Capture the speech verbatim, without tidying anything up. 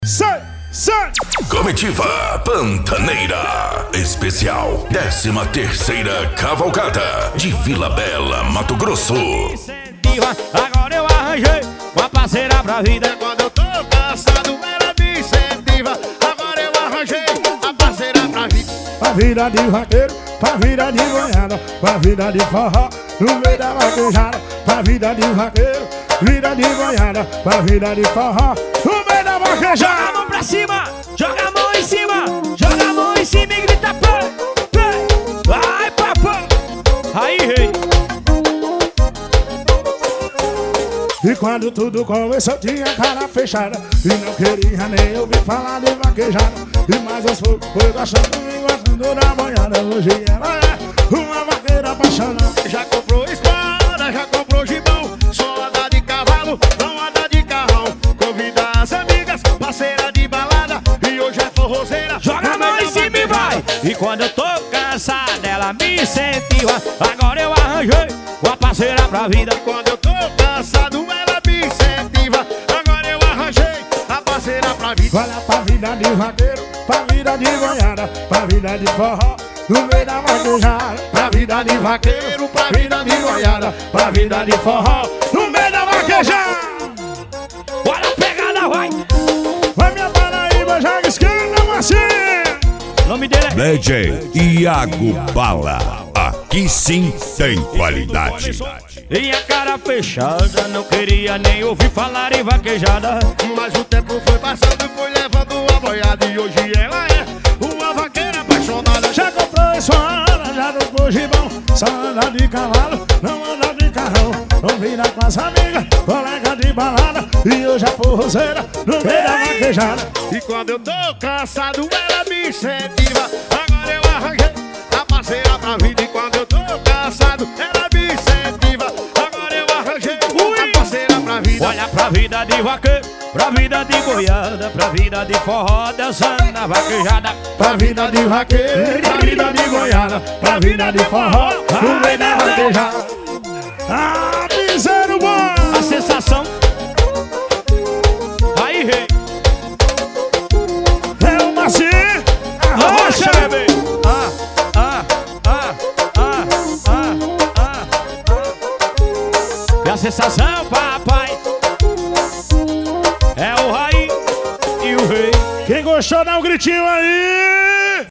Sai, sai! Comitiva Pantaneira Especial décima terceira Cavalgada de Vila Bela, Mato Grosso. Agora eu arranjei uma parceira pra vida. Quando eu tô cansado, ela me incentiva. Agora eu arranjei uma parceira pra vida. Pra vida de vaqueiro, pra vida de goiana, pra vida de forró, no meio da vaquejada. Pra vida de vaqueiro, vida de goiana, pra vida de forró, no meio da vaquejada. Joga a mão pra cima, joga a mão em cima, joga a mão em cima e grita pé, pé. Vai, papai. Aí, rei. E quando tudo começou tinha cara fechada e não queria nem ouvir falar de vaquejada. E mais aos poucos foi gostando e gostando da boiada. Hoje ela é uma vaqueira apaixonada. Já comprou espada, já comprou gibão, só anda de cavalo, não anda de carrão. Convida as amigas, parceira de balada, e hoje é forrozeira. Joga a mão em cima e vai. E quando eu tô cansado ela me incentiva. Agora eu arranjei uma parceira pra vida. Quando eu tô cansado ela me incentiva. Agora eu arranjei a parceira pra vida. Olha pra vida de vaqueiro, pra vida de goiana, pra vida de forró, no meio da vaquejada. Pra vida de vaqueiro, pra vida de goiana, pra vida de forró, no meio da vaquejada. Olha a pegada, vai. Vai minha Paraíba, joga esquerda, macia. O nome dele é D J Iago Bala. Aqui sim tem qualidade. E a cara fechada, não queria nem ouvir falar em vaquejada. Mas o tempo foi passando e foi levando a boiada. E hoje ela é uma vaqueira apaixonada. Já comprou espada, já comprou gibão, só anda de cavalo, não anda de carrão. Combina com as amigas, colega de balada, e hoje é forrozeira no meio da vaquejada. E quando eu tô cansado ela me incentiva. Agora eu arranjei a parceira pra vida. E quando eu tô cansado ela me incentiva. Agora eu arranjei a parceira pra vida. Olha pra vida de vaqueiro, pra vida de goiada, pra vida de forró, dançando na vaquejada. Pra vida de vaqueiro, pra vida de goiana, pra vida de forró, no meio da vaquejada. Ah, piseiro bom! A sensação. Aí, rei. É o macio, Arrocha, bebê. Ah, ah, ah, ah, ah, ah, ah. E a sensação, papai, é o Raí e o rei. Quem gostou dá um gritinho aí.